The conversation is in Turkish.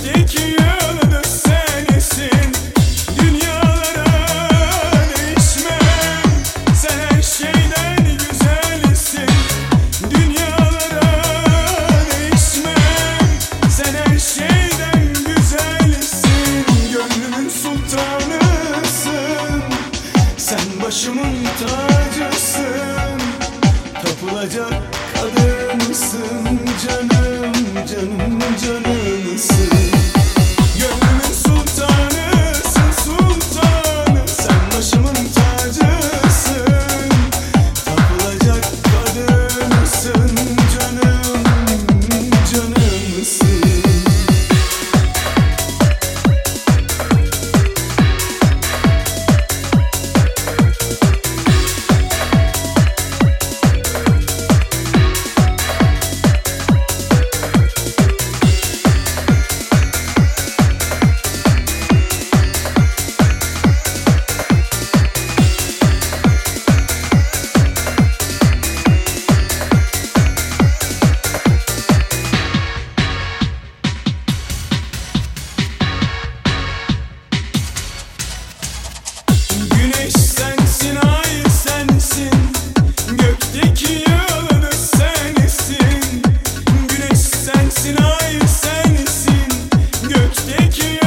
gökteki yıldız sensin. Dünyalara değişmem, sen her şeyden güzelsin. Dünyalara değişmem, sen her şeyden güzelsin. Gönlümün sultanısın, sen başımın tacısın. Tapılacak kadınısın, canım canım canımsın. Gönlümün sultanısın, sultanı, sen başımın tacısın. Tapılacak kadınısın, canım canımsın. Güneş sensin, ay sensin, gökteki yıldız sensin. Güneş sensin, ay sensin, gökteki